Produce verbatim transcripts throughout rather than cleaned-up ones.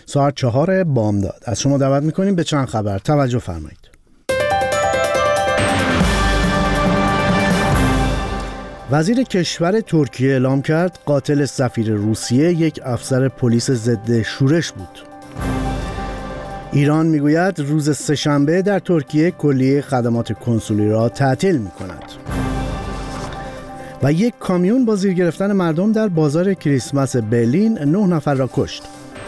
ساعت چهار بامداد. از شما دعوت میکنیم به چند خبر توجه فرمایید. وزیر کشور ترکیه اعلام کرد قاتل سفیر روسیه یک افسر پلیس ضد شورش بود. ایران میگوید روز سه‌شنبه در ترکیه کلیه خدمات کنسولی را تعطیل میکند. و یک کامیون با زیر گرفتن مردم در بازار کریسمس برلین نه نفر را کشت.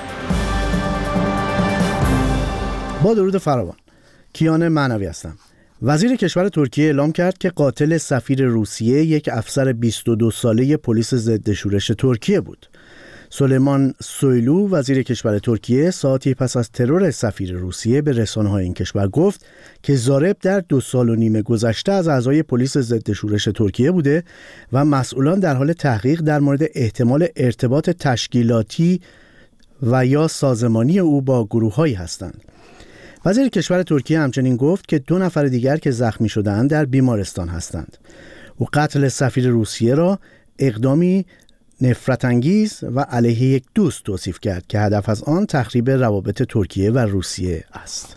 با درود فراوان، کیان معنوی هستم. وزیر کشور ترکیه اعلام کرد که قاتل سفیر روسیه یک افسر بیست و دو ساله پلیس ضد شورش ترکیه بود. سلیمان سویلو وزیر کشور ترکیه ساعتی پس از ترور سفیر روسیه به رسانه‌های این کشور گفت که ضارب در دو سال و نیم گذشته از اعضای پلیس ضد شورش ترکیه بوده و مسئولان در حال تحقیق در مورد احتمال ارتباط تشکیلاتی و یا سازمانی او با گروه‌هایی هستند. وزیر کشور ترکیه همچنین گفت که دو نفر دیگر که زخمی شده‌اند در بیمارستان هستند. او قتل سفیر روسیه را اقدامی نفرت انگیز و علیه یک دوست توصیف کرد که هدف از آن تخریب روابط ترکیه و روسیه است.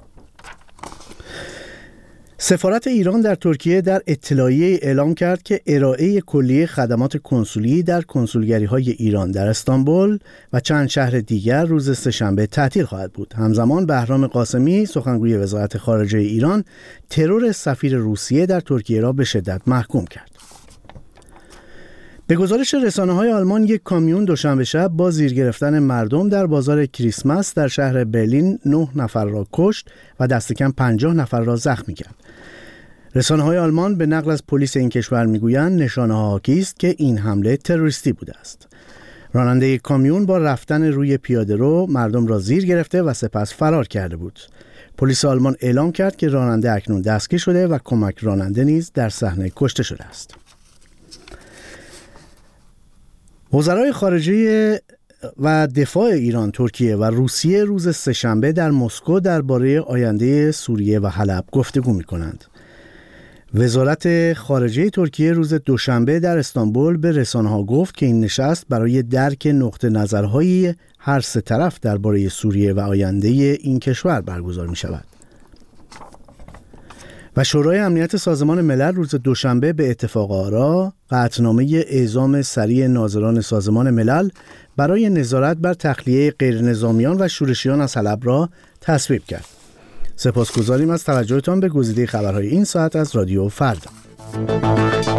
سفارت ایران در ترکیه در اطلاعیه اعلام کرد که ارائه کلیه خدمات کنسولی در کنسولگری‌های ایران در استانبول و چند شهر دیگر روز سه‌شنبه تعطیل خواهد بود. همزمان بهرام قاسمی سخنگوی وزارت خارجه ایران ترور سفیر روسیه در ترکیه را به شدت محکوم کرد. به گزارش رسانه‌های آلمان یک کامیون دوشنبه شب با زیر گرفتن مردم در بازار کریسمس در شهر برلین نه نفر را کشت و دست کم پنجاه نفر را زخمی کرد. رسانه‌های آلمان به نقل از پلیس این کشور میگویند نشانه‌ها حاکی است که این حمله تروریستی بوده است. راننده کامیون با رفتن روی پیاده‌رو مردم را زیر گرفته و سپس فرار کرده بود. پلیس آلمان اعلام کرد که راننده اکنون دستگیر شده و کمک راننده نیز در صحنه کشته شده است. وزرای خارجه و دفاع ایران، ترکیه و روسیه روز سه‌شنبه در مسکو درباره آینده سوریه و حلب گفتگو می‌کنند. وزارت خارجه ترکیه روز دوشنبه در استانبول به رسانه‌ها گفت که این نشست برای درک نقطه نظرهای هر سه طرف درباره سوریه و آینده این کشور برگزار می‌شود. و شورای امنیت سازمان ملل روز دوشنبه به اتفاق آرا قطعنامه اعزام سریع ناظران سازمان ملل برای نظارت بر تخلیه غیرنظامیان و شورشیان از حلب را تصویب کرد. سپاسگزاریم از توجهتان به گزیده خبرهای این ساعت از رادیو فردا.